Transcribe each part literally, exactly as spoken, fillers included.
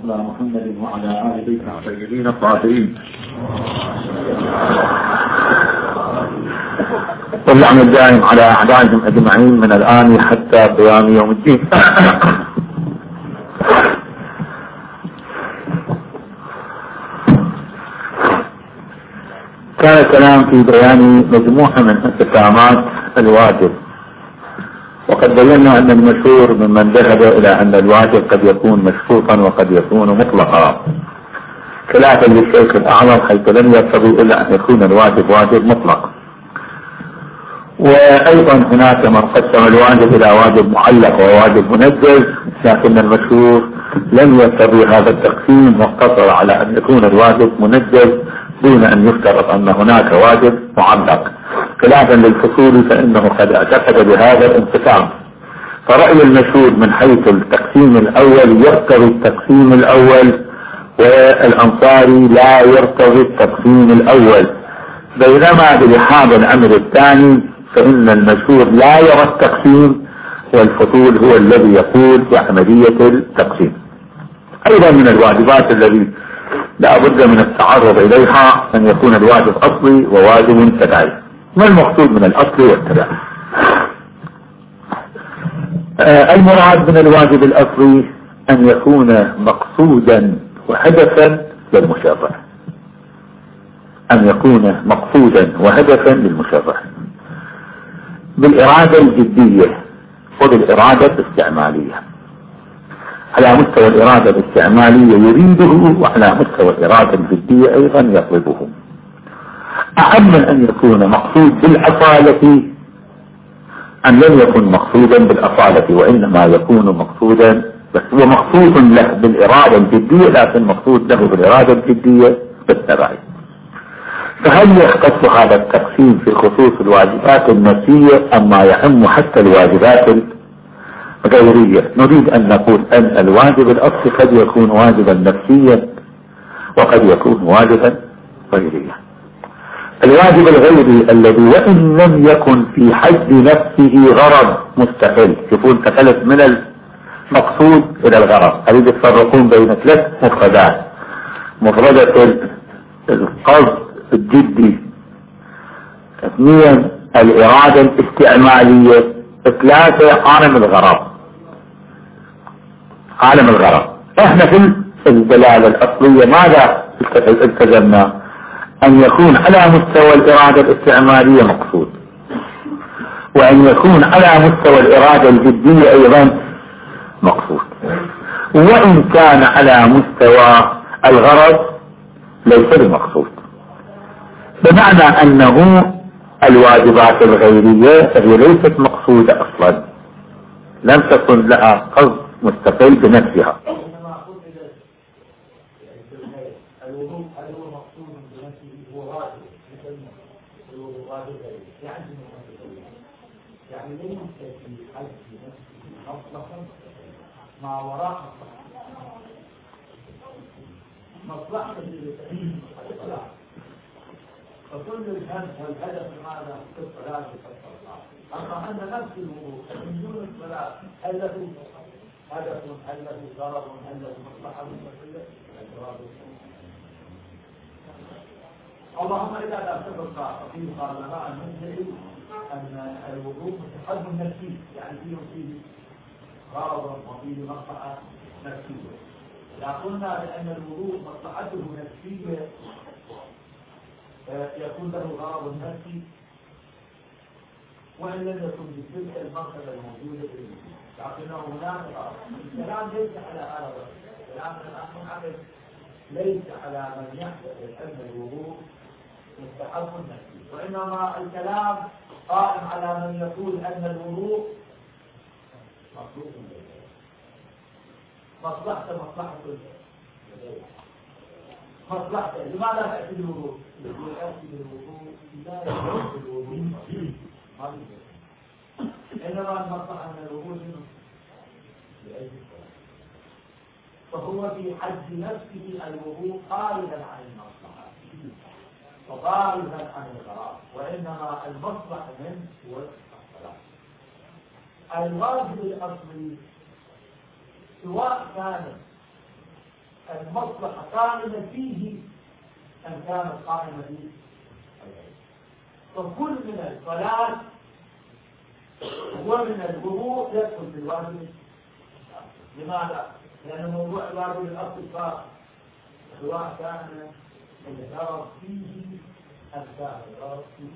على محمد وعلى آل بيته الطيبين الطاهرين واللعن الدائم على أعدائهم أجمعين من الآن حتى قيام يوم الدين. كان الكلام في بيان مجموعة من انقسامات الواجب، وقد بينا أن المشهور ممن ذهب إلى أن الواجب قد يكون مشروطا وقد يكون مطلقا، خلافا للشيخ الأعظم حيث لم يرتضي إلا أن يكون الواجب واجب مطلق. وأيضا هناك من قسم الواجب إلى واجب معلق وواجب منجز، لكن المشهور لم يرتضي هذا التقسيم واقتصر على أن يكون الواجب منجز دون أن يفترض أن هناك واجب معلق، خلافا للفصول فإنه قد اعتقد بهذا الانقسام. فرأي المشهور من حيث التقسيم الأول يرتضي التقسيم الأول، والأنصاري لا يرتضي التقسيم الأول، بينما بلحاظ الأمر الثاني فإن المشهور لا يرى التقسيم، والفصول هو الذي يقول بعملية التقسيم. أيضا من الواجبات الذي لا بد من التعرض إليها أن يكون الواجب أصلي وواجب تبعي. ما المقصود من الأصل والتبعي؟ آه المراد من الواجب الأصلي أن يكون مقصودا وهدفا للمشرع، أن يكون مقصودا وهدفا للمشرع بالإرادة الجدية وبالإرادة الاستعمالية. على مستوى الإرادة الاستعمالية يريده، وعلى مستوى الإرادة الجدية أيضا يطلبه. أهم من أن يكون مقصود بالأصالة أن لم يكن مقصودا بالأصالة، وإنما يكون مقصودا بس هو مقصود له بالإرادة الجدية، لكن مقصود له بالإرادة الجدية بالتبعية. فهل يختص هذا التقسيم في خصوص الواجبات النفسية أم ما يعم حتى الواجبات غيرية؟ نريد أن نقول أن الواجب الأصلي قد يكون واجبا نفسيا وقد يكون واجبا غيريا. الواجب الغيري الذي وإن لم يكن في حد نفسه غرض مستقل، شوفوا انتقلت من المقصود إلى الغرض. أريد تفرقون بين ثلاث مفردات: مفردة القصد الجدي، اثنين الإرادة الاستعمالية، ثلاثة عالم الغرض. عالم الغرض احنا في الدلالة الأصلية ماذا التزمنا؟ أن يكون على مستوى الإرادة الاستعمالية مقصود، وأن يكون على مستوى الإرادة الجدية أيضا مقصود، وإن كان على مستوى الغرض ليس بمقصود، بمعنى أنه الواجبات الغيرية هي ليست مقصودة أصلا، لم تكن لها قصد مستقل بنفسها. يعني ليس في حد نفسه مطلقا مع وراء مصلحة الصلاة، فكل الهم والهدف هذا في الصلاة والصلاة، أما أن نفس الوضوء من دون الصلاة هل له هدف، هل له ضرر، هل له مصلحة مستقلة؟ اللهم إذا لا تبقى فيه قال لها المنزل أن الوضوء مستحب نفسي، يعني فيه فيه غرض وفيه مصلحة نفسية. إذا قلنا بأن الوضوء مصلحته نفسية يكون له غرض نفسي وإن لم يكن بتلك المرتبة الموجودة في الوضوء، لكنه هناك غرض. الكلام ليس على هذا الرجل، الكلام الآن عقل ليس على من يحدث أن الوضوء مستحب نفسي، وإنما الكلام قائم على من يقول أن الوضوء مطلوب مصلحته مصلحة مصلحته. لماذا تأتي بالوضوء؟ يأتي بالوضوء لا يأتي بالوضوء إنما المصلحة من الوضوء لأجل فهو في حد نفسه الوضوء خارجا عن المصلحة وخارجا عن الغرض، وإنما المصلحة منه هو الصلاة. الواجب الأصلي سواء كان المصلحة قائمة فيه أم كانت قائمة فيه؟ فكل من الصلاة ومن الوضوء يدخل في الواجب. لماذا؟ لأن موضوع الواجب الأصل صار سواء كان الغرض فيه أم كان الغرض فيه.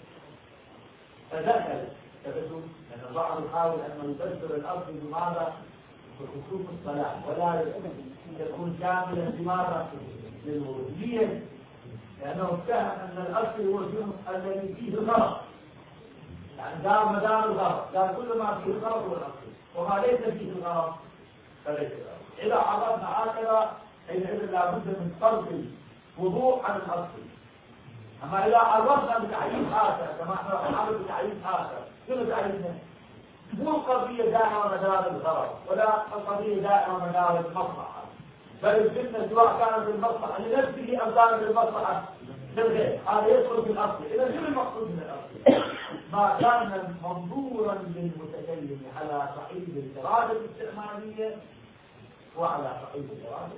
فدخل تبدو أن البعض يحاول أن يبدل الأصل بماذا؟ بخصوص الصلاة ولا يكون كاملا بماذا؟ للوضوء. ليه؟ لأنه اتهم أن الأصل هو الجنس الذي فيه الغرض. يعني دار مدار الغرض، قال كل ما فيه الغرض هو الأصل، وما ليس فيه الغرض فليس الغرض. إذا عرضنا هكذا حينئذ لابد من فرض الوضوء عن الأصل. أما إذا عرضنا بتعيين آخر كما احنا نعرض بتعيين آخر، شنو تعيينه؟ مو القضية دائرة مدار الغرض ولا القضية دائرة مدار المصلحة، بل الفتنة سواء كانت المصلحة لنفسه أم كانت المصلحة للغير، هذا يدخل في الأصل. إذا شنو المقصود من الأصل؟ ما كان منظورا للمتكلم على صعيد الإرادة الاستعمالية وعلى صعيد الإرادة،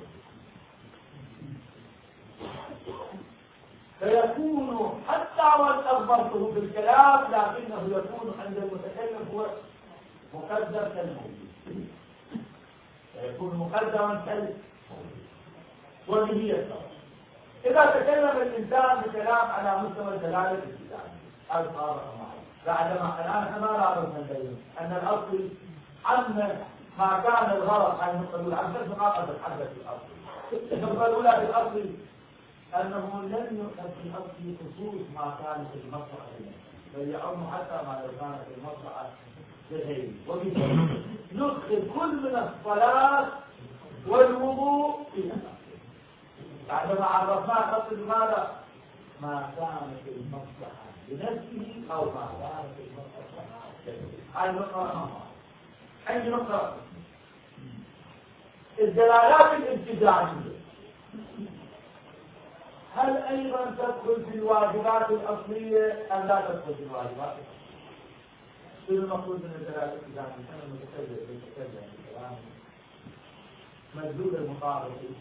فيكون حتى وإن أخبرته بالكلام لكنه يكون عند المتكلم هو مقدر كالموجود، فيكون مقدرا كالموجود. وهي الصلاة إذا تكلم الإنسان بكلام على مستوى الدلالة الالتزامية الصارة معه، بعدما الآن ما نعرف نبين أن الأصل عن ما كان الغرض أن نقول عن ثلاث نقاط تتحدث الأصل. النقطة الأولى بالأصل أنه لم يؤخذ في الأصل خصوص ما كانت المصلحة بل يعم حتى ما لو كانت المصلحة لغيره. وبالتالي ندخل كل من الصلاة والوضوء في الأصل. بعدما عرفناه الأصل بماذا؟ ما كانت المصلحة لنفسه أو ما كانت المصلحة لغيره. هاي نقطة. أي نقطة؟ الدلالات الابتداعية هل أيضا تدخل في الواجبات الأصلية أم لا تدخل في الواجبات؟ شنو المقصود من الدلالات الابتداعية؟ أنا متكلم متكلم بالكلام مدلول المقابل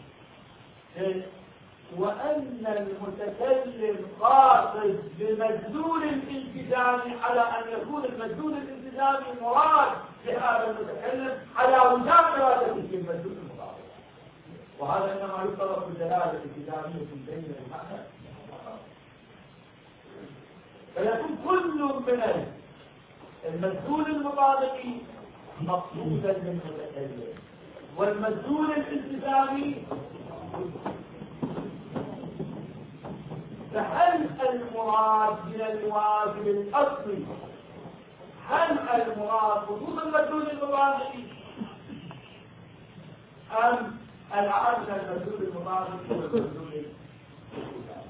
وأن المتكلم قاصد بمدلول الالتزام على أن يكون المدلول الالتزامي مراد لهذا المتكلم على وجود إرادته في المدلول المقابل، وهذا إنما يطلق بالدلالة الالتزامية في بين المعنى. فيكون كل من المدلول المطابق مقصودا للمتكلم والمدلول الالتزامي. فهل المراد من الواجب الأصلي هل المراد خصوص المدلول المطابق أم العدل المدلول المطابق والمدلول الالتزامي؟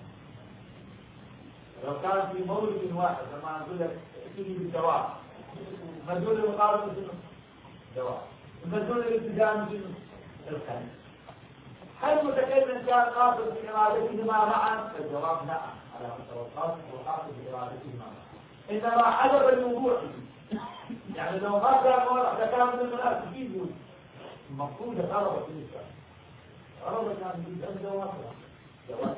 لو كان في مورد واحد كما أقول لك تيجي بالجواب المدلول المطابق جواب المدلول الالتزامي الخامس، هل المتكلم كان قاصد بإرادتهما معا؟ الجواب نعم على مستوى القاصد وقاصد بإرادتهما معا، إنما عدم الوضوح يعني لو ما كان واضح كان من الناس يجيبوا المقصود غرض في الإسلام غرض كان يجيب أن جواب جواب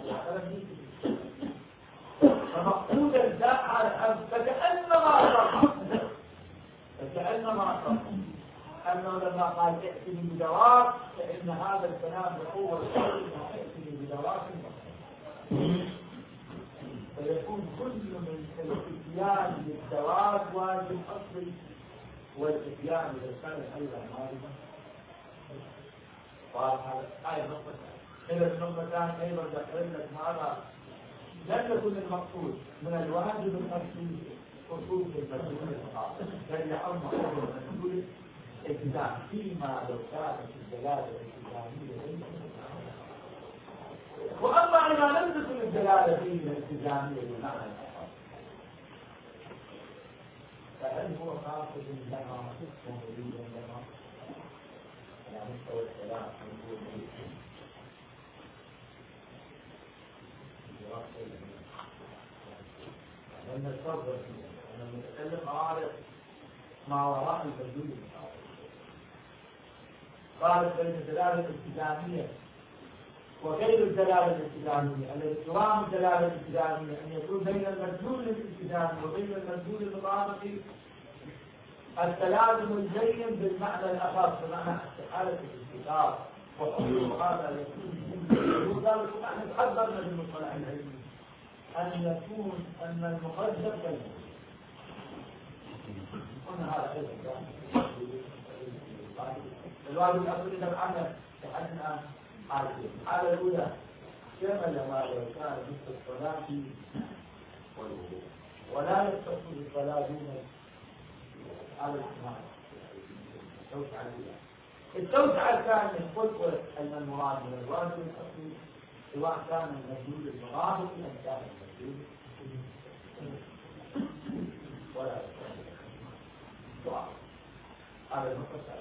فمقصود الداعي فكأنما صرح فكأنما صرح أنه لما قال ائتني بجواب فإن هذا الكلام بقوة انه ائتني بجواب فيكون كل من الاتيان بالجواب واجب أصلي والاتيان بالخلق أيضا واجب. وهذا آية نقطة. إذا النقطة الثانية أيضا ذكرت لك ماذا؟ لم يكن المقصود من الواجب الأصلي خصوص المسؤول المقابل بل يعم حول المسؤول الالتزام فيما لو كانت الدلالة الالتزامية وأما إذا لم تكن الدلالة فيه الالتزامية بمعنى فهل هو قاصد لها ومريد لها على مستوى الكلام لأن الفرق أن المتكلم عارف ما وراء المدلول المقابل. قالت بين الدلالة الالتزامية وغير الدلالة الالتزامية. الاحترام الدلالة الالتزامية أن يكون بين المدلول الالتزامي وبين المدلول المطابقي التلازم الجيد بالمعنى الأخص بمعنى استحالة الاستثار وحصول هذا يكون ذلك نحن تحذرنا بالمصطلح العلمي أن يكون أن المقدم كالمقدم. قلنا هذا أيضا الواجب الأصلي نبعنا تحدنا حالتين. الحالة الأولى شمل ما لو كان مثل الصلاة والوضوء ولا يتصل الصلاة دون على الإسلام. التوسعة الأولى. التوسعة الثانية قلت أن المراد من الواجب الأصلي سواء كان المدلول المراد أم كان المدلول ولا سؤال. هذا المقصد.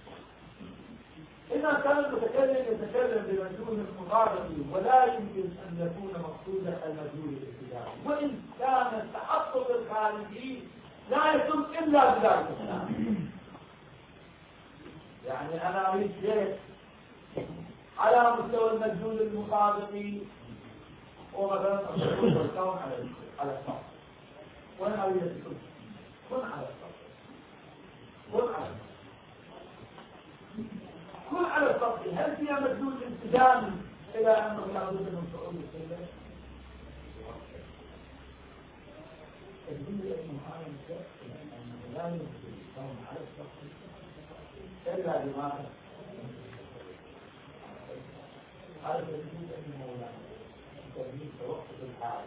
إذا كان المتكلم يتكلم بمدلول المطابقي ولا يمكن أن يكون مقصودا المدلول الابتدائي، وإن كان التحقق الخارجي لا يتم إلا بذلك الكلام. يعني أنا أريد شيء على مستوى المدلول المطابقي ومثلا أقول الكون على على السطح، وأنا أريد أن كن على السطح، كن على السطح كن على السطح. هل فيها مدلول التزامي إلى أنه لابد من صعود السلم؟ الدليل أنه هذا الشيء أنه لا يمكن الكون على السطح إلا بما هذا الدليل أنه لا تسميه توقف الحال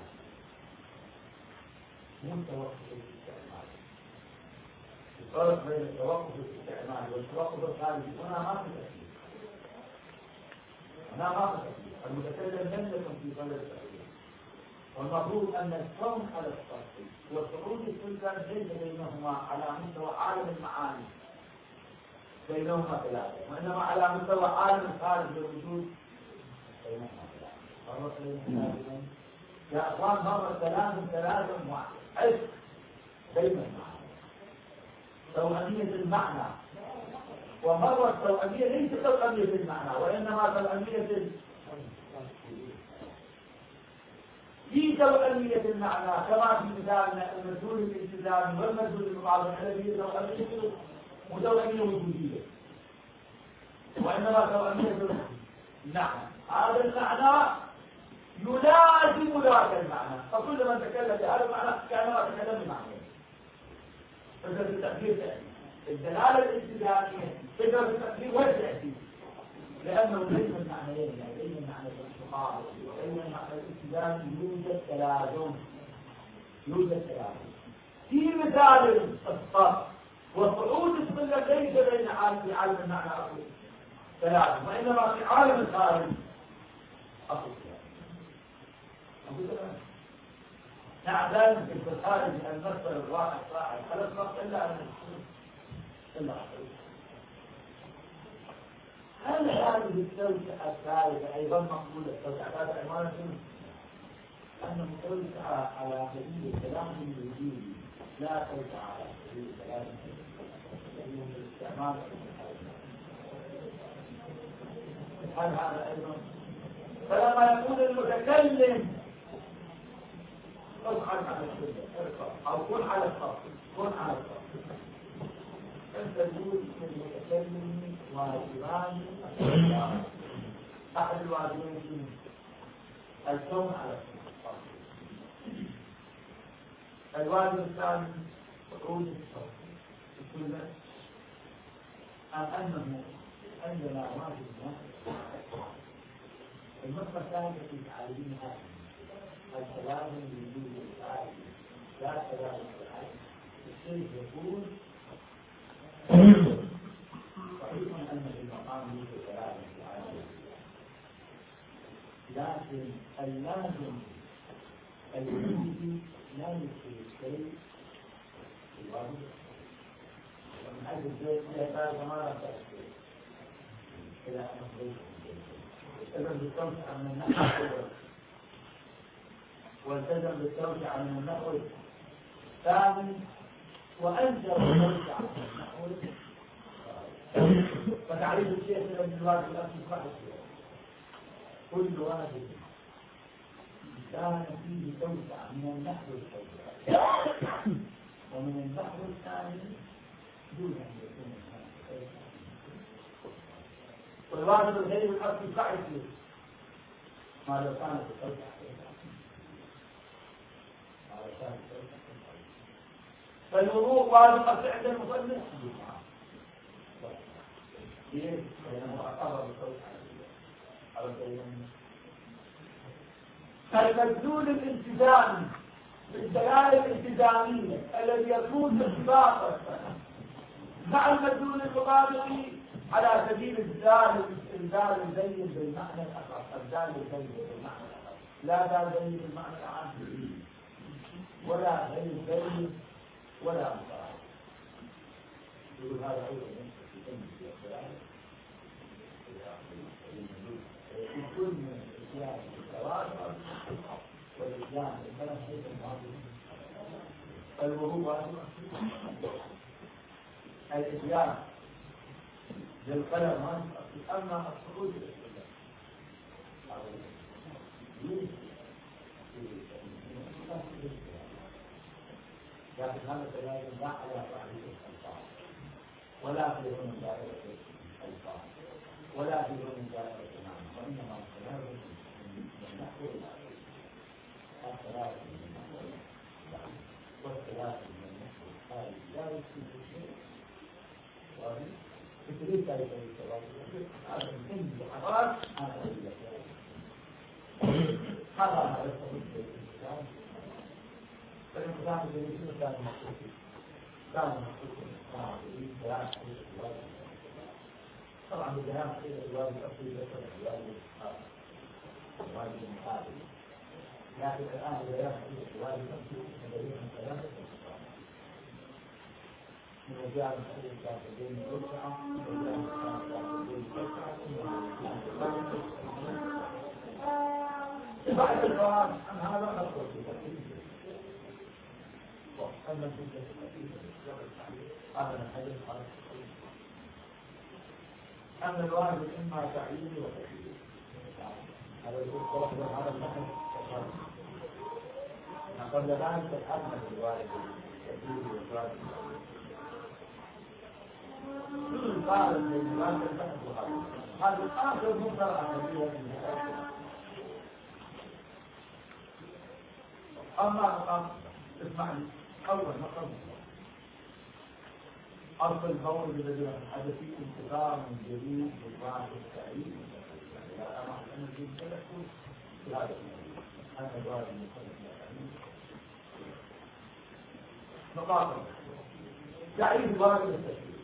مو توقف الاستعمال. الفرق بين التوقف الاستعمال والتوقف الخارجي هنا ما في تفصيل. هنا ما في تفصيل. المتكلم لم يكن في طلب التفصيل، والمفروض أن الكون على السطح والصعود السلطان ليس بينهما على مستوى عالم المعاني بينهما ثلاثة، وإنما على مستوى عالم الخارج والوجود بينهما ثلاثة. يا أخوان مرة ثلاثة ثلاثة واحد عشق بين المعنى توأمية المعنى، ومرة التوأمية ليس توأمية المعنى وإنما توأمية في توأمية المعنى كما في مثالنا المدلول الالتزامي والمدلول المطابق الذي توأمية متوأمية وجودية، وإنما توأمية المعنى. هذا المعنى يلازم ذاك المعنى، فكل من تكلم بهذا المعنى كانما تكلم بمعنى. فكرة التقدير تأتي الدلالة الالتزامية، فكرة التقدير والتأتي، لأنه ليس المعنيين يعني ليس المعنى الانتقال وليس المعنى الالتزامي يوجد تلازم يوجد تلازم في مثال الصف وصعود السلم ليس بين عالم في عالم المعنى أصل تلازم، وإنما في عالم الخارج أصل نعلم في الخارج المصدر الواحد صاحب خلص وقت إلا أن إلا هل هذه التوسعة الثالثة أيضا مقبولة؟ التوسعة الثالثة عبارة أن متوسعة على سبيل الكلام الوجودي لا توسعة على سبيل الكلام الاستعمال. هل هذا أيضا؟ فلما يكون المتكلم اصعد على السلم او كن على السطح كن على السطح انت تقول للمتكلم واجبان احد الواجبين الكون على السطح. الواجب الثاني صعود السطح السلم ام انه عندنا واجب النقطه الثانيه في تعليمها الكلام الوجود الفاعل لا كلام الفاعل. الشيء يقول صحيح ان في المقام يوجد كلام الفاعل، لكن اللازم الوجودي لا يشير الشيء في الواجب، ومن اجل ذلك يحتاج ماذا تأثير الى ان نخرج التزم بالتوسعة من النحو والتزم بالتوسعة من النحو الثاني وأنزل بالتوسعة من النحو فتعريف الشيخ من الواجب الأصل صحيح كل واحد كان فيه توسع من النحو الأول ومن النحو الثاني دون أن يكون والواجب الغير الأصل صعب ما لو كانت التوسع ما لو كانت التوسع فالوضوء واجب عند المصلي كيف؟ لأنه أعتبر التوسع على الدليل المبذول الالتزامي بالدلائل الالتزامية الذي يكون ارتباطا مع المبذول المطابق على سبيل الزال الزال الزين بالمعنى الأخص الزال الزين بالمعنى الأخص لا زال زين بالمعنى العام ولا غير زين ولا مطابق يقول هذا أيضا في كلمة الدلائل يكون من الإسلام التواصل والإسلام الكلام حيث المعظم الوضوء الإسلام للقلم أما الصعود لكن هذا الكلام لا على تعريف الألفاظ ولا في من دائرة الألفاظ ولا في من دائرة المعنى وإنما الكلام من نحو الثلاث من النحو والثلاث من النحو الخارج لا يكون شيء وتريد ذلك الجواب هذا من الحرارات هذا هذا هذا الكلام فالإنسان الذي كان مخصوص كان مخصوص كان كلام حديث الواجب طبعا بكلام حديث الواجب أصلي يصل الواجب الواجب المقابل لكن الآن بيان حديث الواجب أصلي مدريد من ثلاثة من وجاء من حديث الكافرين الرسعة وجاء من الكافرين الرسعة بعد الجواب عن هذا نقول في تفصيل أما الجزء الخفيف هذا الحديث خالص أما الواجب إما تعييني وتكليفي هذا يقول صلى هذا النحو قبل ذلك تتحمل الواجب التكليفي والواجب قال الواجب النحو هذا آخر مصدر عملية من الحياة أما مقام اسمعني أول مقام أصل الفور الذي حدث انتظار جديد بالبعض السعيد لا أمر أن الجيد تلكل في هذا أنا الواجب المخلص مقاطع تعيد الواجب التشريع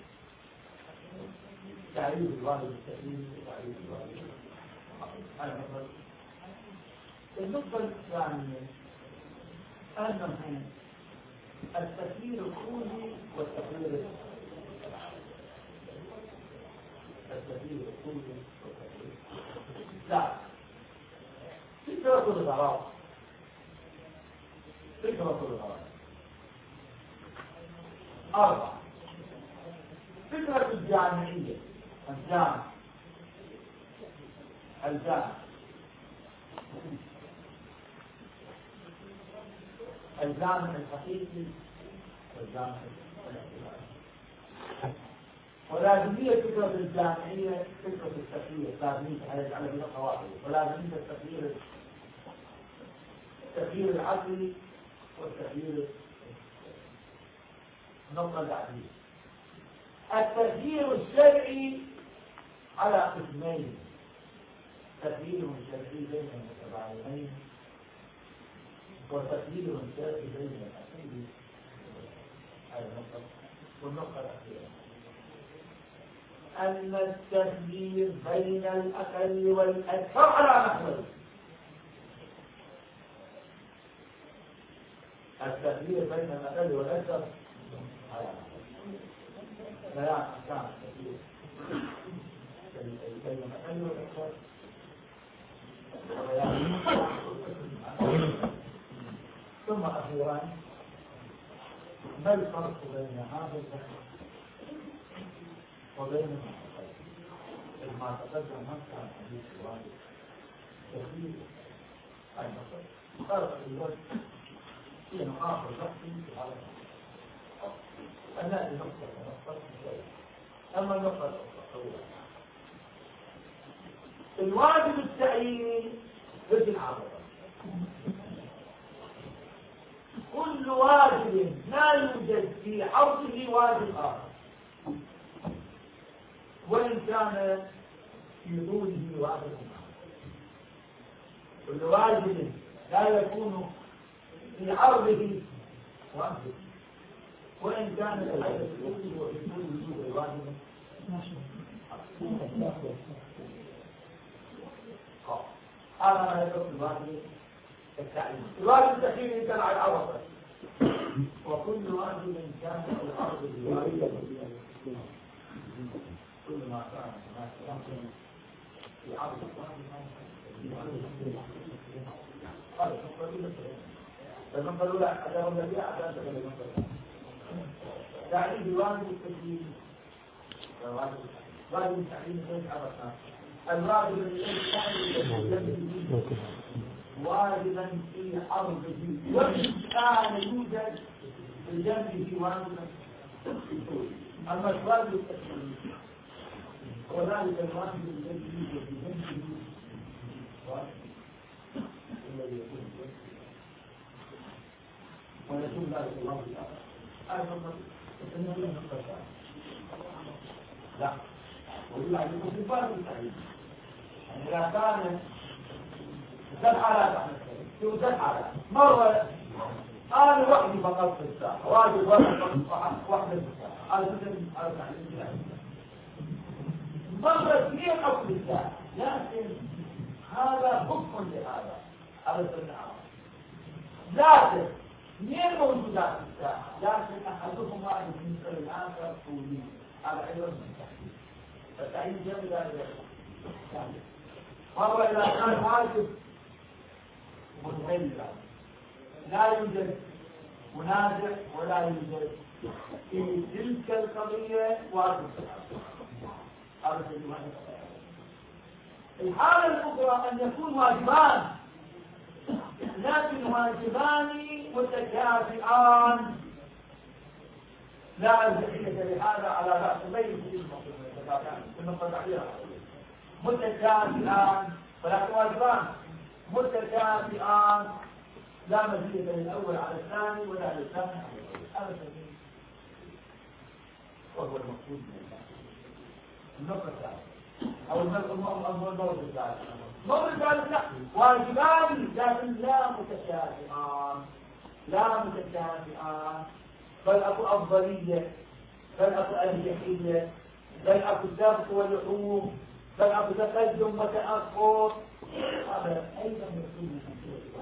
تعيد الواجب التشريع تعيد الواجب هذا مثل النقطة الثانية أنه التفكير الكلي والتفكير التفكير الكلي والتفكير لا فكرة الغرض فكرة الغرض أربعة فكرة الجامعية الجامع الجامع الجامع الحقيقي والجامع الاعتباري ولازمية فكرة الجامعية فكرة التفكير لازمية على على بناء قواعد ولازمية التفكير التفكير العقلي والتفكير النقطة العقلية التفكير الشرعي على قسمين تفكير شرعي بين المتباينين وتقليل شرعي بين الأصيل هذه النقطة والنقطة الأخيرة أن التفكير بين الأقل والأكثر على نحوين التفكير بين الأقل والأكثر على نحوين بيان أحكام التفكير بين الأقل والأكثر وبيان ثم أخيرا ما الفرق بين هذا الفكر وبين ما تقدم ما تقدم ما كان حديث الواجب التخيير المصري فرق الوجه في مقاطع الوقت على أنا لنقطة نقطة شوية أما النقطة الأولى الواجب التعييني في العرض كل واجب لا يوجد في عرضه واجب آخر وإن كان في طوله واجب آخر كل واجب لا يكون في عرضه واجب وإن كان الحيث في طوله وفي طوله واجب هذا ما يدرك الواجب التعيين الواجب التخييري كان على العرض وكل واجب كان في الأرض الواجب كل ما كان هناك في عرض لازم قالوا لا أدام الذي أعداد تعيين الواجب التخييري واجب التعيين غير عرفنا الواجب الذي واجبا في عرضه وإن كان يوجد في جنبه واجبا أما الواجب التكليف وذلك الواجب الذي يوجد في جنبه واجب الذي يكون في جنبه ويكون ذلك الله الآخر لا ويقول عليكم في فرق التعليم إذا كان ثلاث حالات في ثلاث حالات مرة أنا وحدي فقط في الساعة واجب واحدة في الساعة هذا مثل هذا تعليم مرة اثنين أو في الساعة لكن هذا حكم لهذا هذا سنة لكن اثنين موجودات في الساعة لكن أحدهما بالنسبة للآخر طولي هذا أيضا من التحديد التعليم جميل ذلك مرة إذا كان واجب متغيرا لا يوجد منازع ولا يوجد في تلك القضية واجب هذا الحالة الأخرى أن يكون واجبان لكن واجبان متكافئان لا أرجحية لهذا على رأس بين متكافئان ولكن واجبان متكافئان لا مزيد للأول على الثاني ولا للثاني على الأول هذا سبيل وهو المقصود من النقطة الثالثة أو الموضوع الثالث الموضوع الثالث لا واجبان لكن لا متكافئان لا متكافئان بل أكو أفضلية بل أكو أرجحية بل أكو السبق واللحوم بل أكو تقدم وتأخر هذا أيضا يكون من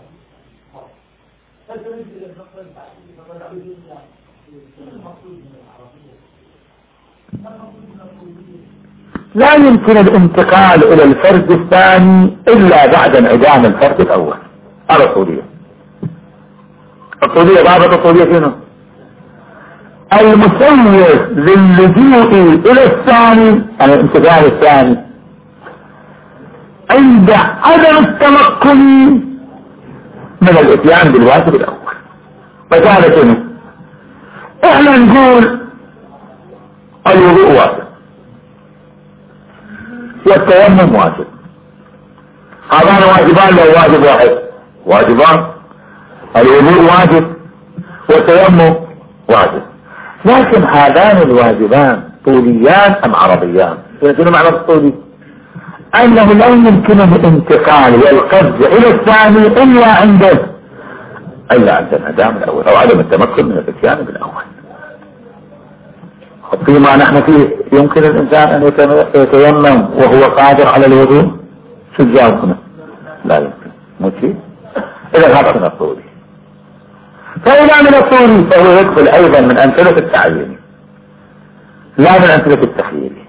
فتريد إلى النقطة التعليمية فقد عبد الله المقصود من العربية المقصود من العربية لا يمكن الانتقال إلى الفرد الثاني إلا بعد انعدام الفرد الأول هذا الطولية الطولية ضابط الطولية فينا المسير للجوء إلى الثاني يعني الانتقال الثاني عند عدم التمكن من الاتيان بالواجب الأول فهذا شنو؟ احنا نقول الوضوء واجب والتيمم واجب هذان واجبان لو واجب واحد واجبان الوضوء واجب والتيمم واجب لكن هذان الواجبان طوليان ام عربيان؟ شنو معنى الطولي؟ انه لا يمكن الانتقال والقفز الى الثاني الا عنده الا عند الانعدام الاول او عدم التمكن من الاتيان بالاول. فيما نحن فيه يمكن الانسان ان يتيمم وهو قادر على الوضوء شو الجواب؟ لا يمكن مو شيء. اذا هذا من الطولي فإذا من الطولي فهو يدخل ايضا من امثلة التعيين لا من امثلة التخيير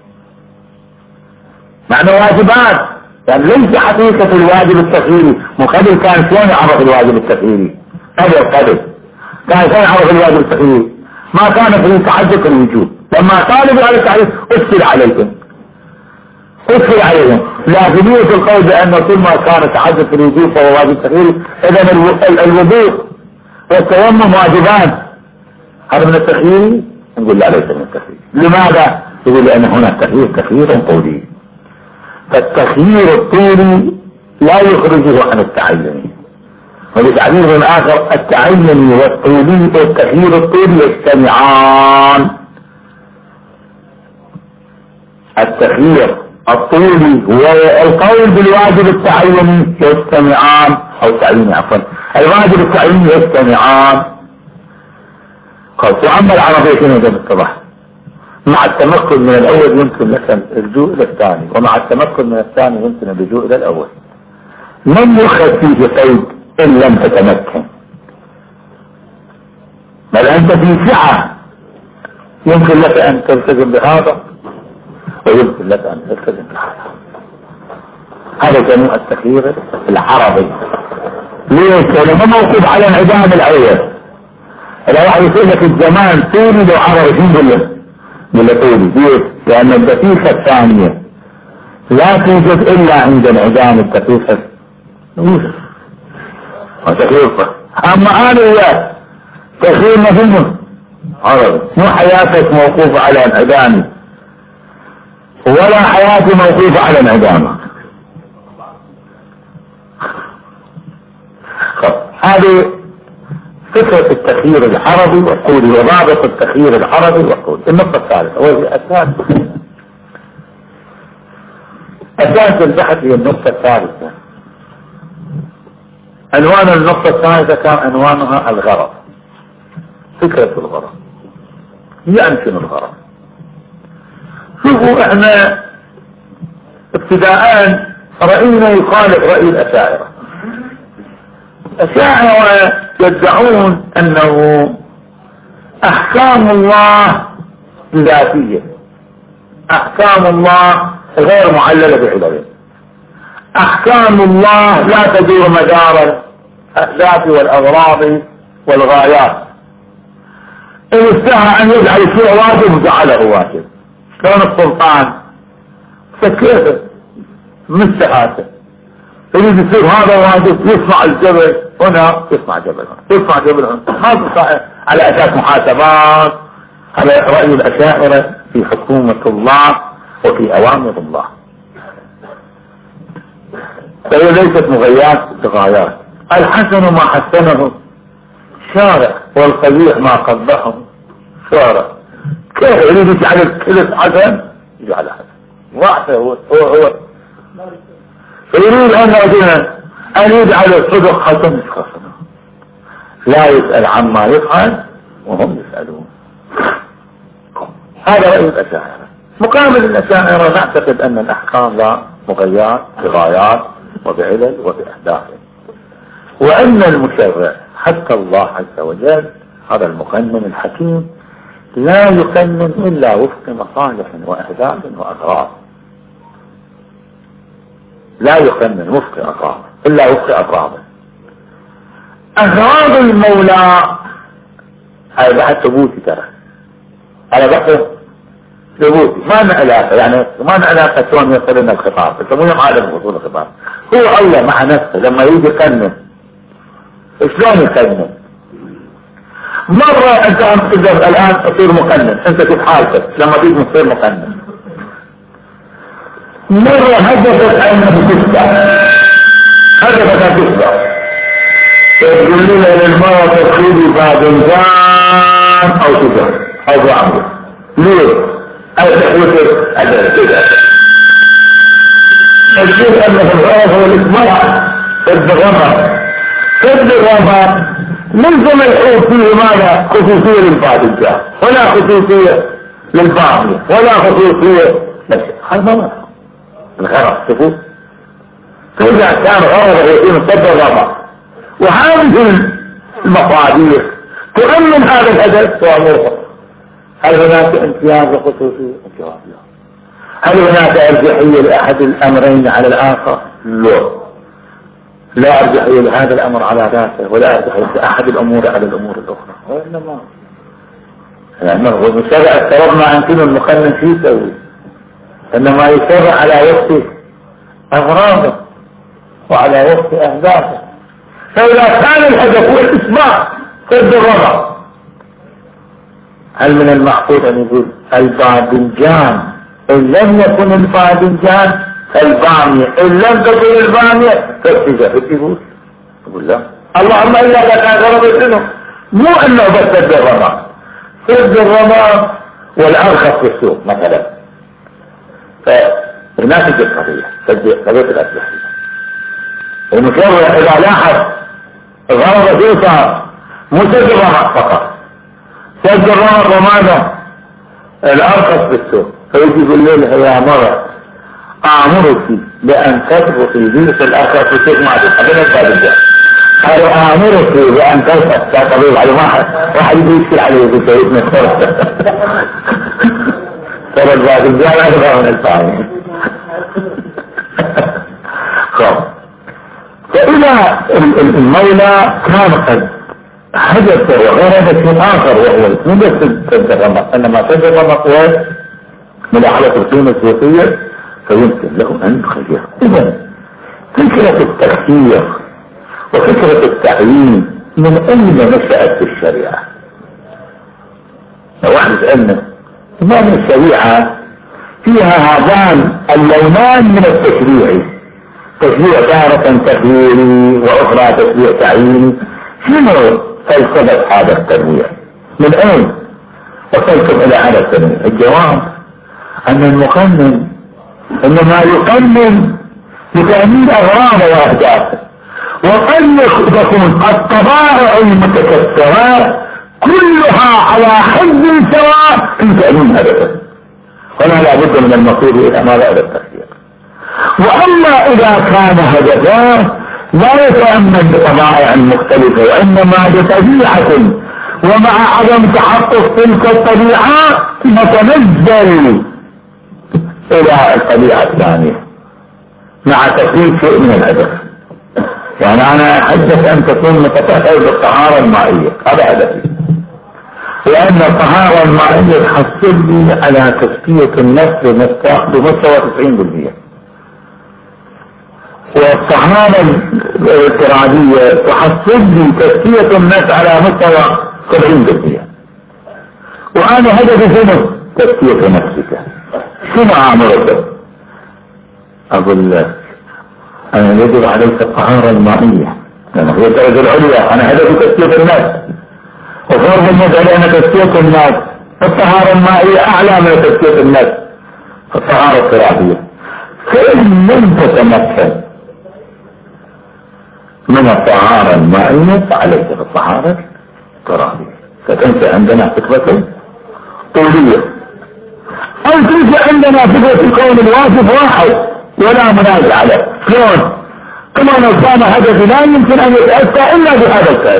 معنى واجبات يعني ليس حقيقة الواجب التخييري مقابل كان شلون يعرف الواجب التخييري قبل قبل كان شلون يعرف الواجب التخييري ما كان في تعدد الوجود لما طالبوا على التعريف افصل عليكم ادخل عليهم، لكن في القول بأن كل ما كان تعدد في الوجوب فهو واجب تخيير، إذا الوضوء والتيمم واجبان، هذا من التخيير؟ نقول لا ليس من التخيير. لماذا؟ يقول لأن هناك تخيير تخيير طولي، فالتخيير الطولي لا يخرجه عن التعين، ولتعبير آخر التعين والطولي والتخيير الطولي يجتمعان. التخيير الطولي والقول بالواجب التعيني يجتمعان، او تعييني عفوا، الواجب التعييني يجتمعان. قلت واما العربية شنو ده بالصباح؟ مع التمكن من الاول يمكن لك اللجوء الى الثاني، ومع التمكن من الثاني يمكن اللجوء الى الاول. من يؤخذ فيه قيد ان لم تتمكن؟ بل انت في سعة يمكن لك ان تلتزم بهذا ويمكن لك ان تلتزم بهذا. هذا جميع التخيير العربي. ليش؟ لانه موقف على انعدام العين. لو واحد يقول لك الزمان طولي لو عربي شو نقول له؟ نقول له طولي. ليش؟ لان الدقيقة الثانية لا توجد الا عند انعدام الدقيقة الأولى. وتخيير اما انا وياك تخيير مفهوم عربي، مو حياتك موقوفة على انعدامي ولا حياتي موقوفة على انعدامك. هذه فكرة التخيير العربي والطولي وضابط التخيير العربي والطولي. النقطة الثالثة وهي أساس أساس البحث هي النقطة الثالثة. عنوان النقطة الثالثة كان عنوانها الغرض، فكرة الغرض. يعني شنو الغرض؟ شوفوا احنا ابتداء رأينا يخالف رأي الأشاعرة. الأشاعرة يدعون أنه أحكام الله ذاتية، أحكام الله غير معللة بعلل، أحكام الله لا تدور مدار الأهداف والأغراض والغايات. إن استطاع أن يجعل شيء واجب جعله واجب، كون السلطان فكيف مستحاته يريد يصير هذا واجب، يصنع الجبل هنا يصنع جبل هنا يصنع جبل هنا، هذا على أساس محاسبات، على رأي الأشاعرة في حكومة الله وفي أوامر الله. فهي ليست مغيات بغايات. الحسن ما حسنه شارع والقبيح ما قبحه شارع. كيف يريد يجعل الكلف حسن؟ يجعل حسن واحد هو هو هو يريد ان يجعل ان يجعل الصدق حسن مش حسن، لا يسأل عما يفعل وهم يسألون. هذا رأي الأشاعرة. مقابل الأشاعرة نعتقد أن الأحكام لا مغيات بغايات وبعلل وبأهداف، وأن المشرع حتى الله عز وجل هذا المقنن الحكيم لا يقنن إلا وفق مصالح وأهداف وأغراض، لا يقنن وفق أغراض إلا وفق أغراضه. أغراض المولى هذا بحث ثبوتي، ترى هذا بحث ثبوتي ما له علاقة، يعني ما له علاقة شلون يصل لنا الخطاب، يسمونه عالم وصول الخطاب. هو الله مع نفسه لما يجي يقنن شلون يقنن؟ مرة انت عم تقدر الان تصير مقنن، انت في حالتك لما تيجي تصير مقنن. مرة هدفت انك تفتح، هدفت انك تفتح تقول لنا للمرة تخيلي بعد انسان او تجر او تعمل ليه؟ اي تحويث ادرس كده الجزء انه في الغرف والاسماع الضغمة الضغمة ملزم الحوث فيه ماذا؟ خصوصية للفاتحة ولا خصوصية للباقية ولا خصوصية للشيء. هذا ما الغرض تفوت. فإذا كان غرض يكون صدر الغرض وهذه المقادير تؤمن هذا الهدف وأموره. هل هناك امتياز وخصوصية؟ الجواب لا. هل هناك ارجحية لأحد الأمرين على الآخر؟ لا. لا ارجحية لهذا الأمر على ذاته ولا ارجحية لأحد الأمور على الأمور الأخرى. وإنما لأنه المشرع افترضنا أن كل المقنن فيه سوي، إنما يسر على وقت أغراضه وعلى وقت أهدافه. فإذا كان الهدف هو الإسماع سد الرضا، هل من المعقول أن يقول الباذنجان إن لم يكن الباذنجان البامية، إن لم تكن البامية فالتجاه؟ يقول يقول لا، اللهم إلا إذا كان غرض منه مو أنه بس سد الرضا، سد الرضا والأرخص في السوق مثلا. فهناك القضية قضية الأسلحة. المشروع إذا لاحظ غرض فيه صار مو سد الرضا فقط، سد الرضا وماذا الأرخص في السوق. فيجي يقول له يا مرة آمرك بأن تتركي جنس الأرخص في السوق معدل قبل الباذنجان. قالوا آمرك بأن تترك يا طبيب على واحد واحد يجي يشكل عليه في سيد مختلف ترى الباذنجان أكبر من الفاهم. خب فإذا المولى كان قد حدث وغرد في آخر وهو مو بس سد الرمق، إنما سد الرمق هو ملاحظة القيمة السياسية فيمكن له أن يخير. إذا فكرة التخيير وفكرة التعيين من أين نشأت في الشريعة؟ لو واحد يسألنا ما من الشريعة فيها هذان اللونان من التشريع، تشريع تارة تخييري وأخرى تشريع تعييني، شنو فلسفة هذا التنويع؟ من أين وصلتم إلى هذا التنويع؟ الجواب أن المقنن إنما يقنن لتأمين أغراض وأهدافه، وقد تكون الطبائع المتكسرة كلها على حد سواء في تأمين هدفه، ولا لا بد من المصير إلى ما لا التفكير. وأما إذا كان هدفه لا يتأمن بطبائع مختلفة وإنما بطبيعة، ومع عدم تحقق تلك الطبيعة نتنزل إلى الطبيعة الثانية مع تقليد شيء من الهدف. يعني أنا أحدث أن تكون متطهر بالطهارة المائية، هذا هدفي، لأن الطهارة المائية تحصل لي على تزكية النفس بمستوى تسعين بالمئة، والطهارة الاضطرادية تحصل لي تزكية النفس على مستوى سبعين بالمئة. وأنا هدفي شنو؟ تزكية نفسك. شنو أعمل؟ أقول لك أنا يجب عليك الطهارة المائية لأنه هي الدرجة العليا. أنا هدفي تزكية النفس، وفرض المسألة أن تزكية النفس الطهارة المائية أعلى من تزكية النفس الطهارة الاضطرادية. فإن لم تتمكن من الطهارة المائية فعليك بالطهارة الاضطرادية. فتنسى عندنا فكرة طولية، أو تنسى عندنا فكرة الكون الواجب واحد ولا منازع عليه. شلون؟ كما لو كان هدفي لا يمكن أن يتأتى إلا بهذا الكلام.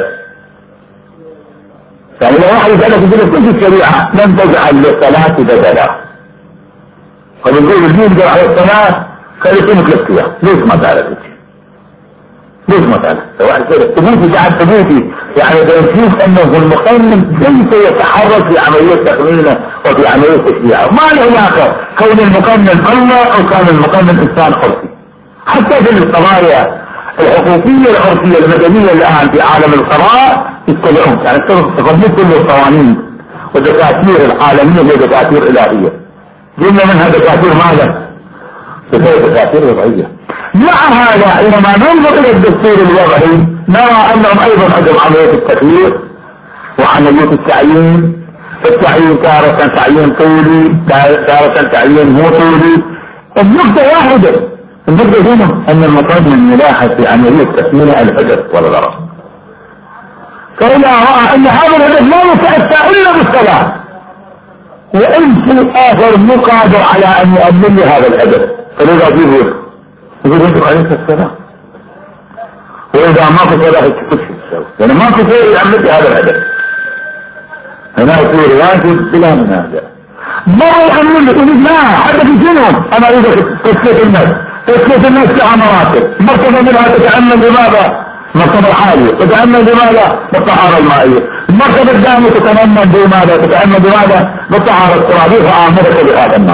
يعني لو واحد يسألك يقول كل الشريعة لم تجعل للصلاة بدلا، فبنقول الدين جعل الصلاة كالسنة الاختيار. ليش ما تعرفت؟ ليش ما تعرف؟ لو واحد يقول تبوتي جعل تبوتي، يعني بنشوف أنه المقنن كيف يتحرك في عملية تقنينه وفي عملية تشريعه. ما له علاقة كون المقنن الله أو كان المقنن إنسان عرفي. حتى في القضايا الحقوقية العرفية المدنية الآن في عالم القضاء يتبعون، يعني تقدم كل القوانين والدكاتير العالمية هي دكاتير إلهية، جملة منها دكاتير ماذا؟ دكاتير وضعية. مع هذا حينما ننظر إلى الدستور الوضعي نرى أنهم أيضا عندهم عملية التكليف وعملية التعيين. التعيين تارة تعيين طولي، تارة تعيين مو طولي. النقطة واحدة، النقطة هنا أن المقنن يلاحظ في عملية تكميل الهدف والغرض، فإذا رأى أن هذا الهدف لا يتأتى إلا بالصلاة وإن في آخر مو قادر على أن يؤمن لي هذا الهدف، فلذا أجيبه يقول يجب عليك الصلاة، وإذا ما في صلاة تكتب السوء، يعني ما في شيء يعمل لي هذا الهدف. هنا يصير واجب بلا منازع. مرة يعمل لي يقول لا هدفي شنو؟ أنا أريد تزكية الناس. تزكية الناس لها مراتب، مرتبة منها تتأمل بماذا؟ مرتبة الحالية. تتأمل بماذا؟ بالطهارة المائية. المرتبة الثانية تتأمل بماذا؟ تتأمل بماذا؟ بالطهارة الاضطرادية. فآمرك بهذا النمط.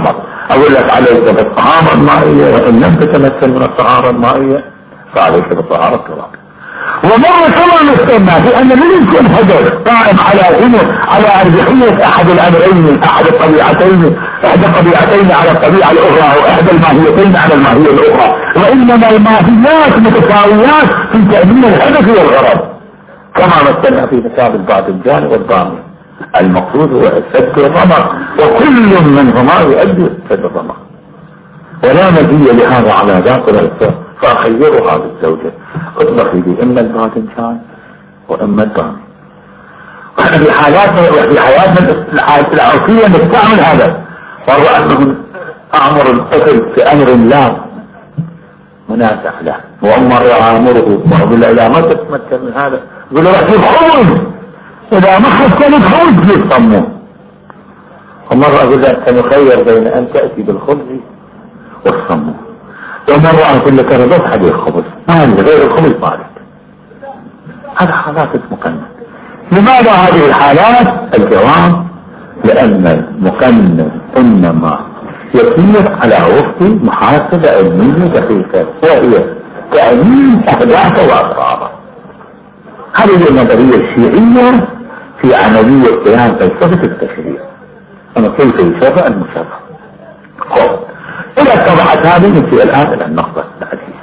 اقول لك عليك بالطهارة المائية، وان لم تتمكن من الطهارة المائية فعليك بالطهارة الترابية. ومرة كما نستمع في ان من يكون هدف قائم على غنى على ارجحية احد الامرين، احد الطبيعتين، احدى الطبيعتين على الطبيعة الاخرى، او احدى الماهيتين على الماهية الاخرى، وانما الماهيات متساويات في تأمين الهدف والغرض، كما نستمع في كتاب الباذنجاني والبامي. المقصود هو السد والرمق، وكل منهما يؤدي السد والرمق، ولا مزية لهذا على ذاك الأسر. فأخيرها بالزوجة، اطبخي لي اما الباذنجان واما البامي. واحنا في حالاتنا في حياتنا العرفية نستعمل هذا. مرة انه اعمر الطفل في امر لا مناسع له، ومرة امره واقول له اذا ما تتمكن من هذا يقول له رح يخرج، اذا ما حسنت خرج يصمم. ومرة اقول له انت مخير بين ان تأتي بالخبز والصمم، ومرة اقول لك انا بس حق الخبز ما عندي غير الخبز مالك. هذا حالات مكنن. لماذا هذه الحالات؟ الجواب لان المكنن انما يسير على وفق محاسبة علمية دقيقة، وهي تأمين اهدافه واضراره. هذه هي النظرية الشيعية في عملية قيام فلسفة التشريع، انا كيف يشرع المشرع. إذا اتضحت هذه نجي الآن إلى النقطة التعديل.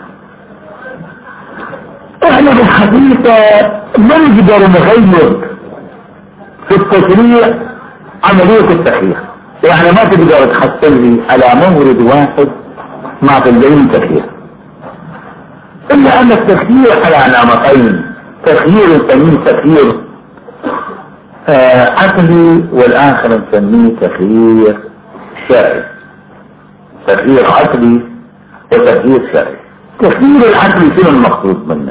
احنا بالحقيقة ما نقدر نغير في التشريع عملية التخيير، يعني ما تقدر تحصل لي على مورد واحد مع تنظيم تخيير، إلا أن التخيير على نمطين، تخيير نسميه تخيير آه عقلي، والآخر نسميه تخيير شرعي. تغيير عقلي وتغيير شرعي. تغيير العقلي شنو المقصود منه؟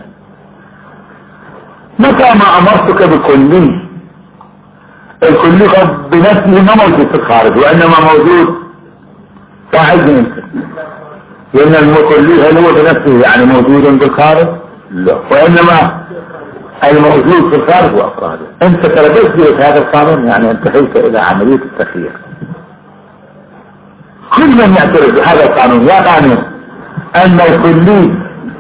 متى ما امرتك بكلي، الكلي بنفسه ما موجود في الخارج وانما موجود ساعدني انت، لان المكلي هل هو بنفسه يعني موجود بالخارج؟ لا، وانما الموجود في الخارج هو افراده. انت تلبست هذا القانون، يعني انتهيت الى عملية التخيير. كل من يعترف بهذا القانون يقانون ان الكلي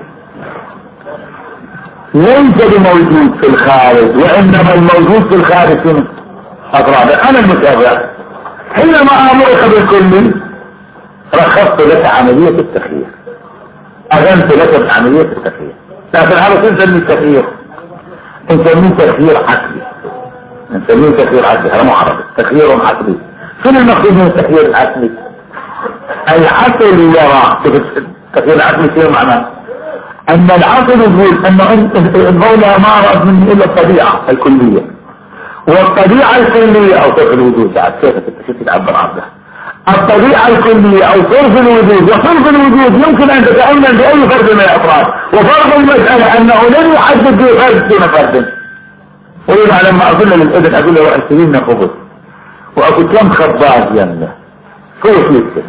ليس بموجود في الخارج، وانما الموجود في الخارج شنو؟ افراده. انا المتابع حينما امرك بالكلي رخصت لك عملية التخيير، اذنت لك بعملية التخيير، لكن هذا شو نسميه التخيير؟ نسميه تخيير عقلي، نسميه تخيير عقلي، هذا مو عربي، تخيير عقلي. شنو المقصود من التخيير العقلي؟ العقل يرى التخيير العقلي شنو معناه؟ ان العقل يقول ان المولى ما اراد مني الا الطبيعة الكلية، والطبيعة الكلية او طرف الوجود، بعد كيف كيف تعبر عنها؟ الطبيعة الكلية او طرف الوجود، وطرف الوجود يمكن ان تتأمل باي فرد من الافراد، وفرض المسألة انه لن يحدد بفرد دون فرد. ويبقى لما اقول للابن اقول له عشرين خبز واقول كم خباز يمنه كيف يكتب؟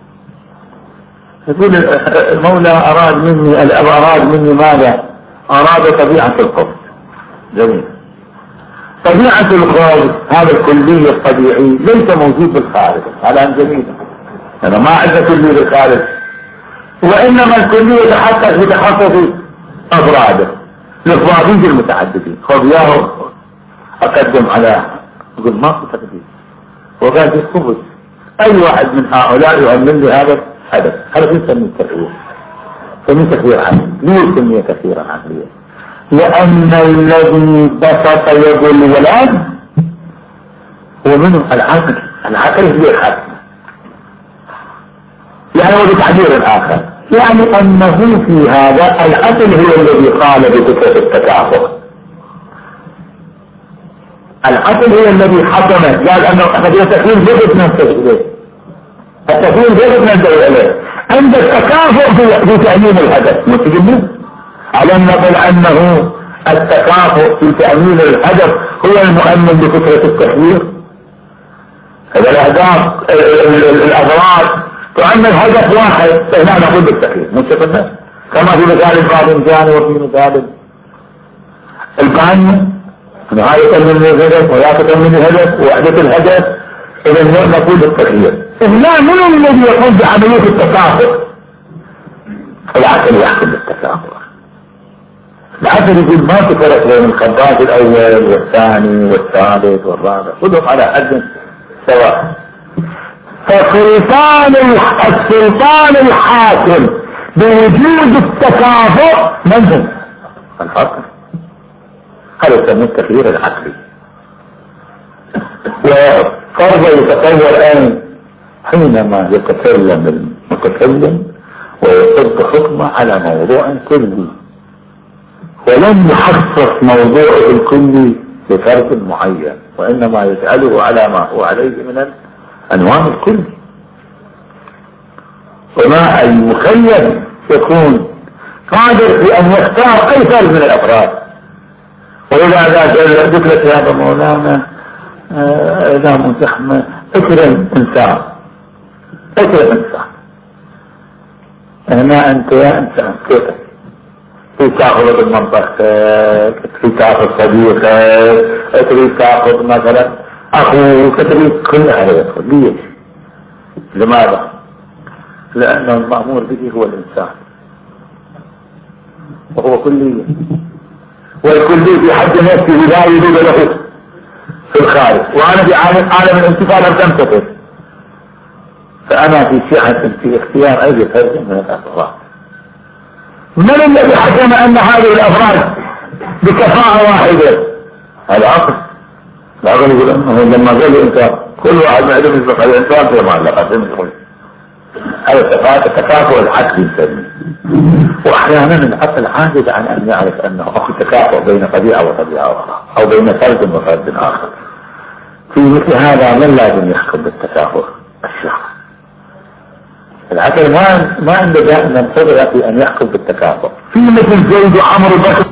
يقول المولى اراد مني، الاب اراد مني ماذا؟ اراد طبيعة الخبز. جميل. طبيعة الخبز هذا الكلية الطبيعي ليس موجود بالخارج، هذا جميل، انا ما عندي كلية بالخارج، وانما الكلية يتحقق بتخصص افراده الافراديين المتعددين. خذ ياهو اقدم على يقول ما في تقديم، وقال لي خبز، اي واحد من هؤلاء يؤمن لي هذا الحدث، هذا يسمى التخيير، يسمى تخيير عقلي. ليه يسمى تخييرا عقليا؟ لأن الذي بسط يد الولد هو منه العقل، العقل هي الحكم، يعني هو بتعبير الآخر، يعني أنه في هذا العقل هو الذي قال بفكرة التكافؤ. العقل هو الذي حكم، قال أنه هذا التكوين جزء من التكوين، التكوين جزء من التكوين، عند التكافؤ في تأمين الهدف. متجمع على النقل انه التكافؤ في تأمين الهدف هو المؤمن بفكرة التخيير. هذا الاهداف الاغراض تؤمن هدف واحد، فهنا نقول بالتخيير، مش كده؟ كما في مثال الباذنجاني وفي مثال الباني، نهاية من الهدف ولا تكمل الهدف ووحدة الهدف إذا نقول التغيير. هنا من الذي يقوم بعملية التكاثر؟ العقل يحكم بالتكاثر. العقل يقول ما في فرق بين الخباز الأول والثاني والثالث والرابع، كلهم على حد سواء. فسلطان السلطان الحاكم بوجود التكافؤ من هو؟ العقل. هذا يسمى التغيير العقلي. وفرض يتطور الآن حينما يتكلم المتكلم ويصد حكمه على موضوع كلي، ولم يخصص موضوعه الكلي لفرد معين، وإنما يجعله على ما هو عليه من العنوان الكلي. وما المخير يكون قادر في أن يختار أي فرد من الأفراد. وإذا قلت لك يا أبا مولانا إذا مزحمة اكرم إنسان، اكرم إنسان، هنا أنت يا إنسان كيف تريد تأخذ من منطقتك، تريد تأخذ صديقك، تريد تأخذ مثلا أخوك، تريد كل هذا يدخل. ليش؟ لماذا؟ لأنه المأمور به هو الإنسان وهو كلي، والكلي في حد نفسه لا يوجد له في الخارج، وأنا في عالم عالم الانتقال لم تنتقل، فأنا في سعة في اختيار أي فرد من الأفراد. من الذي حكم أن هذه الأفراد بكفاءة واحدة؟ العقل. العقل يقول أنه لما قال أنت كل واحد ما يدري يسبق الإنسان في معلقات يقول هذا التكافؤ العقلي يسميه. وأحيانا العقل عاجز عن أن يعرف أنه أخذ تكافؤ بين طبيعة وطبيعة أخرى أو بين فرد وفرد آخر. في مثل هذا من لازم يحكم بالتكافؤ؟ الشخص. العقل ما ما عنده دائما قدرة في أن يحكم بالتكافؤ. في مثل زيد وعمر وبكر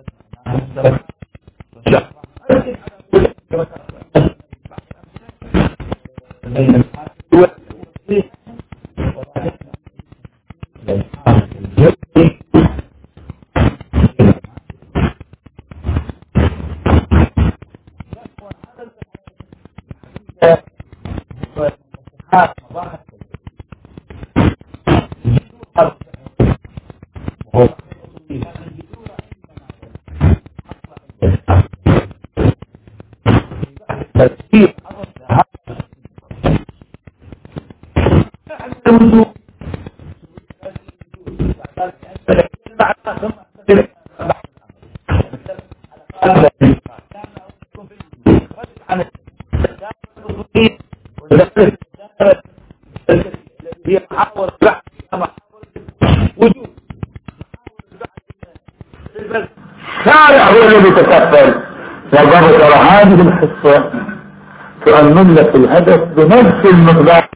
الشارع هو الذي تكفل. وضرب ترى هذه الحصة تؤمن لك الهدف بنفس المقدار.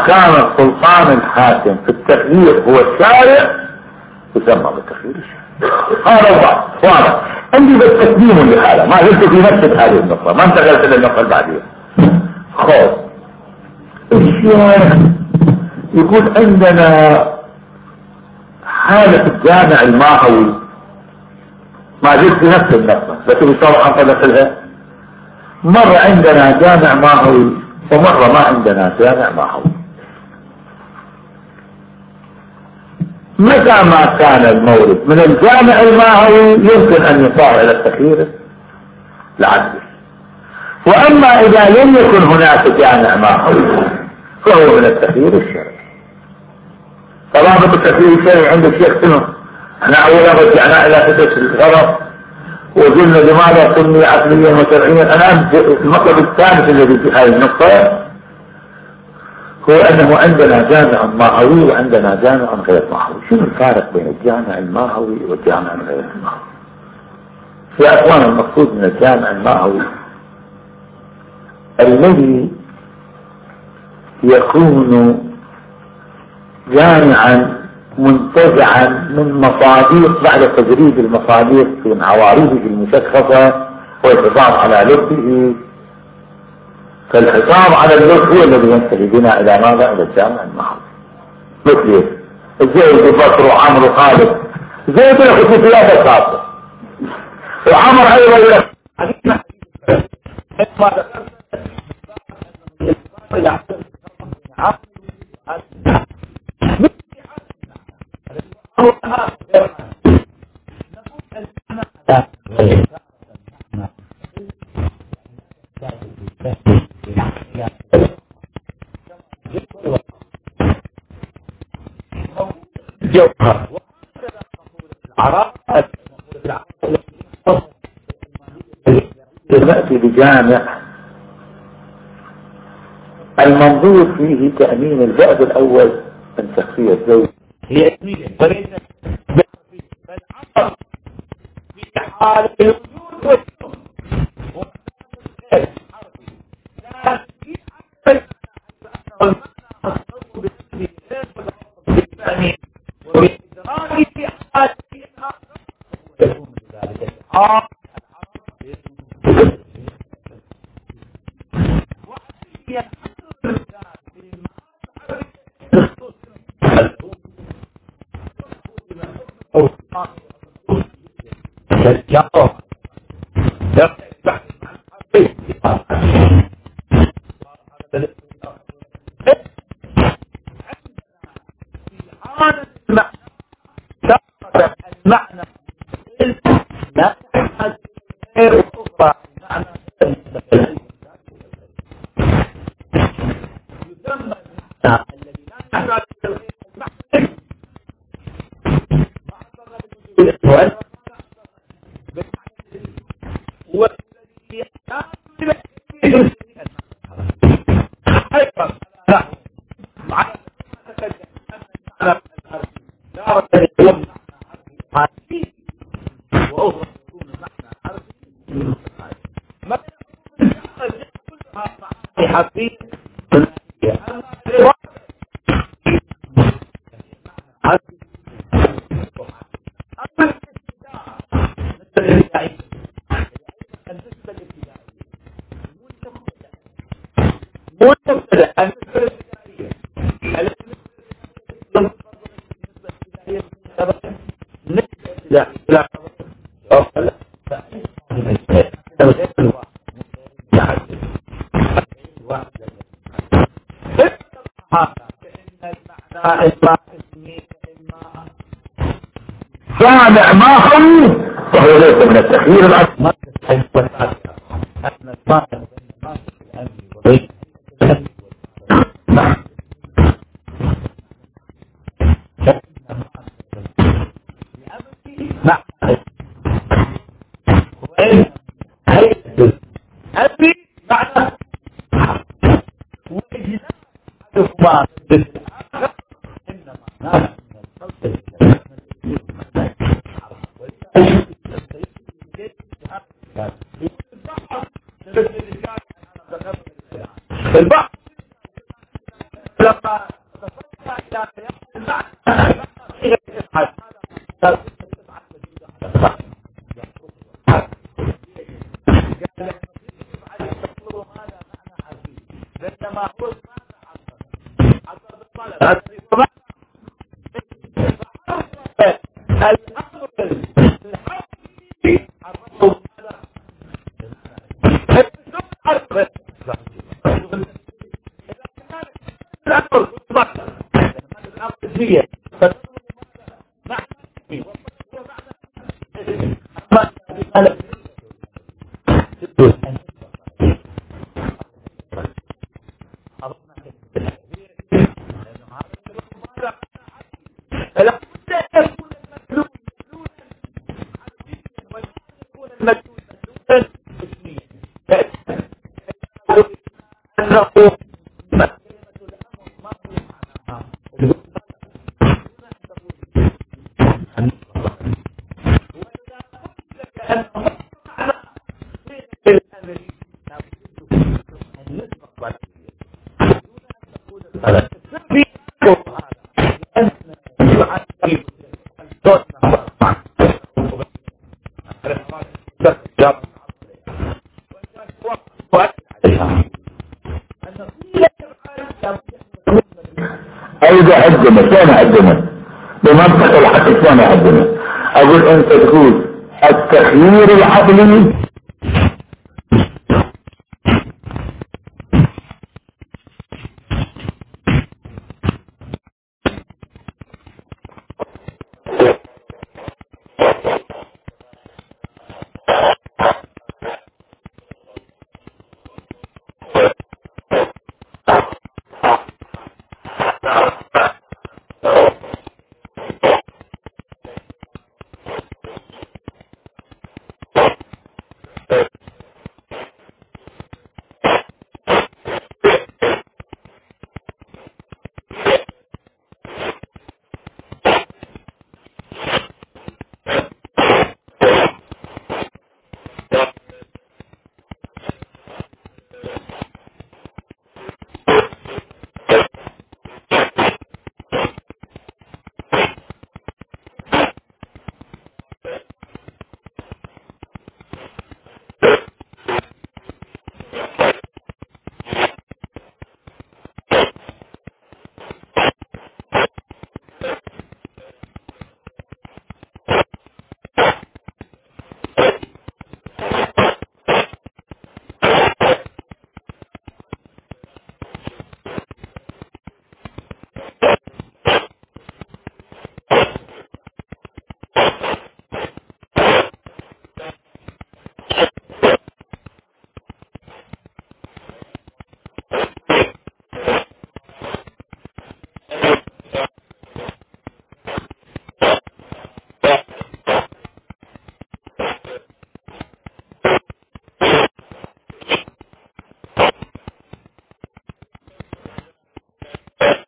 كان السلطان الحاكم في التخيير هو الشارع يسمى بالتخيير الشارع. هذا واضح. عندي بس تقديم لهذا، ما زلت في نفس هذه النقطة، ما انتقلت الى النقطة البعدية. خوف الشيخ يقول عندنا حالة الجامع الماهوي، ما زلت في نفس النقطة بس بصراحة فدخلها. مرة عندنا جامع ماهوي ومرة ما عندنا جامع ماهوي. متى ما كان المورد من الجامع الماهوي يمكن ان يصار الى التخيير العدل، واما اذا لم يكن هناك جامع ماهوي فهو من التخيير الشرعي. طبعا التخيير الشرعي عند الشيخ شنو؟ احنا اولا رجعنا الى حدث الغرض وقلنا لماذا سمي عقليا وشرعيا. الان المطلب الثالث الذي في هذه النقطة هو انه عندنا جامع ماهوي وعندنا جامع غير ماهوي. شنو الفارق بين الجامع الماهوي والجامع غير الماهوي؟ يا اخوان المقصود من الجامع الماهوي الذي يكون جامعا منتزعا من مصادر بعد تجريد المصادر في عوارضه المشخصة والحفاظ على لبه. فالحفاظ على اللب هو الذي ينتهي بنا الى ماذا؟ الى الجامع الماهوي. مثل زيد وبكر وعمر وخالد، زيد له خصوصيات الخاصة وعمر ايضا له نأتي بجامع المنظور فيه تأمين البعد الأول من شخصية الزوج هي تأمين وليس بالعصر في حال الوجود جامع ماهوي وهو ليس من التخيير الأصل. ايضا عندنا شلون عندنا بمنطق الحق شلون عندنا اقول انت تقول التخيير العقلي